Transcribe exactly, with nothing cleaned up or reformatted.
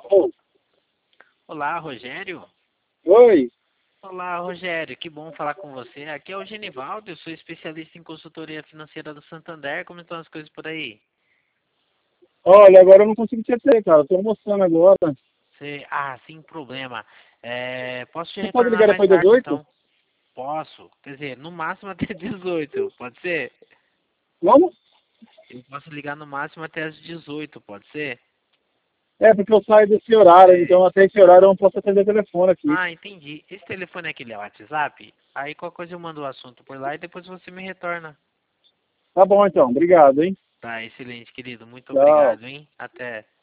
Oh, Olá, Rogério. oi, Olá, Rogério. Que bom falar com você. Aqui é o Genivaldo, eu sou especialista em consultoria financeira do Santander. Como estão as coisas por aí? olha, agora eu não consigo te atender, cara. Estou almoçando agora. Você... Ah, sem problema. É, Posso te Você pode retornar ligar mais depois das tarde, oito? então? Posso. Quer dizer, no máximo até dezoito, pode ser? Vamos? Eu posso ligar no máximo até as dezoito, pode ser? É, porque eu saio desse horário, É... então até esse horário eu não posso atender o telefone aqui. Ah, entendi. Esse telefone aqui é o WhatsApp? Aí qualquer coisa eu mando o assunto por lá e depois você me retorna. Tá bom, então. Obrigado, hein? Tá, excelente, querido. Muito Tchau. obrigado, hein? Até.